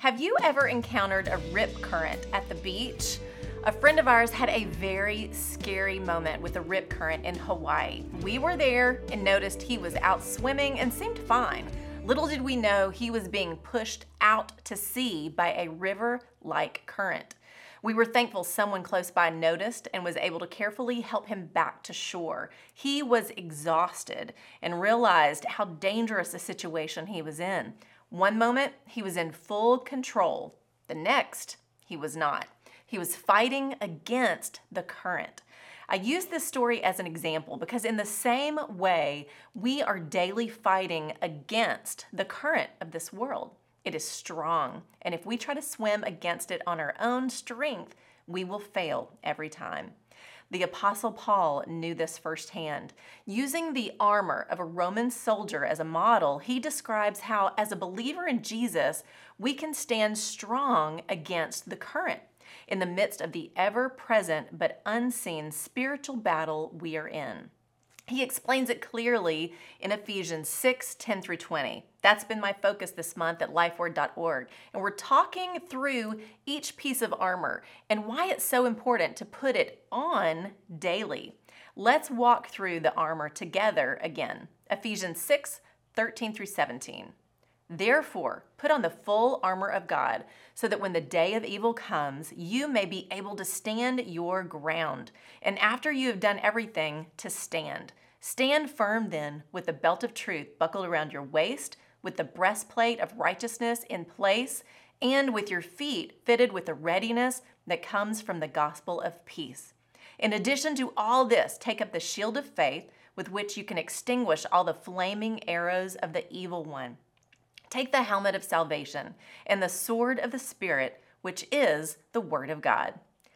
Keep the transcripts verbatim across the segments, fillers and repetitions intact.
Have you ever encountered a rip current at the beach? A friend of ours had a very scary moment with a rip current in Hawaii. We were there and noticed he was out swimming and seemed fine. Little did we know he was being pushed out to sea by a river-like current. We were thankful someone close by noticed and was able to carefully help him back to shore. He was exhausted and realized how dangerous a situation he was in. One moment, he was in full control. The next, he was not. He was fighting against the current. I use this story as an example because in the same way, we are daily fighting against the current of this world. It is strong, and if we try to swim against it on our own strength, we will fail every time. The Apostle Paul knew this firsthand. Using the armor of a Roman soldier as a model, he describes how, as a believer in Jesus, we can stand strong against the current in the midst of the ever-present but unseen spiritual battle we are in. He explains it clearly in Ephesians six, ten through twenty. That's been my focus this month at lifeword dot org. And we're talking through each piece of armor and why it's so important to put it on daily. Let's walk through the armor together again. Ephesians six, thirteen through seventeen. Therefore, put on the full armor of God, so that when the day of evil comes, you may be able to stand your ground. And after you have done everything, to stand. Stand firm then, with the belt of truth buckled around your waist, with the breastplate of righteousness in place, and with your feet fitted with the readiness that comes from the gospel of peace. In addition to all this, take up the shield of faith, with which you can extinguish all the flaming arrows of the evil one. Take the helmet of salvation and the sword of the Spirit, which is the Word of God.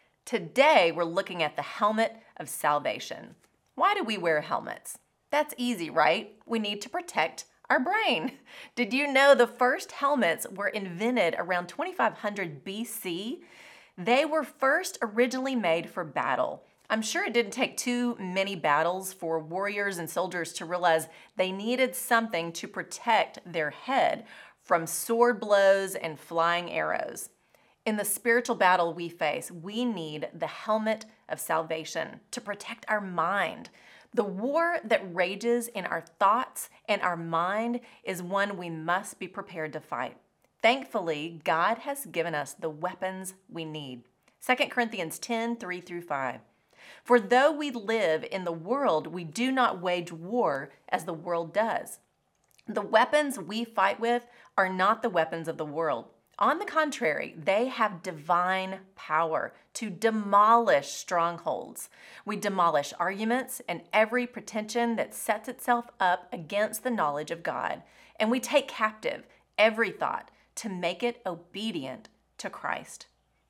Today, we're looking at the helmet of salvation. Why do we wear helmets? That's easy, right? We need to protect our brain. Did you know the first helmets were invented around twenty-five hundred B C? They were first originally made for battle. I'm sure it didn't take too many battles for warriors and soldiers to realize they needed something to protect their head from sword blows and flying arrows. In the spiritual battle we face, we need the helmet of salvation to protect our mind. The war that rages in our thoughts and our mind is one we must be prepared to fight. Thankfully, God has given us the weapons we need. Second Corinthians ten, three through five. For though we live in the world, we do not wage war as the world does. The weapons we fight with are not the weapons of the world. On the contrary, they have divine power to demolish strongholds. We demolish arguments and every pretension that sets itself up against the knowledge of God. And we take captive every thought to make it obedient to Christ.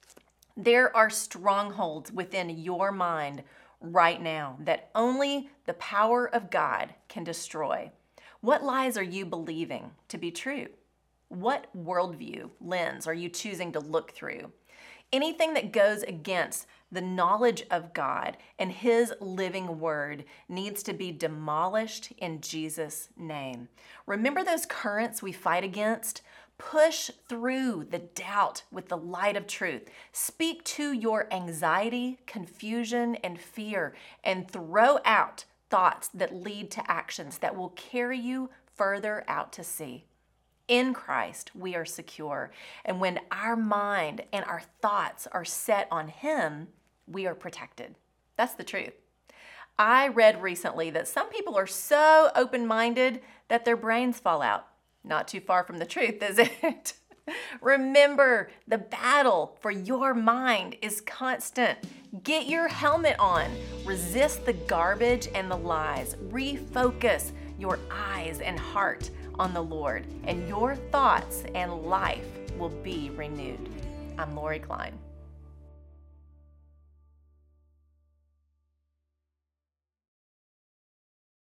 There are strongholds within your mind right now that only the power of God can destroy. What lies are you believing to be true? What worldview lens are you choosing to look through? Anything that goes against the knowledge of God and His living word needs to be demolished in Jesus' name. Remember those currents we fight against? Push through the doubt with the light of truth. Speak to your anxiety, confusion, and fear, and throw out thoughts that lead to actions that will carry you further out to sea. In Christ, we are secure. And when our mind and our thoughts are set on Him, we are protected. That's the truth. I read recently that some people are so open-minded that their brains fall out. Not too far from the truth, is it? Remember, the battle for your mind is constant. Get your helmet on. Resist the garbage and the lies. Refocus your eyes and heart on the Lord, and your thoughts and life will be renewed. I'm Lori Klein.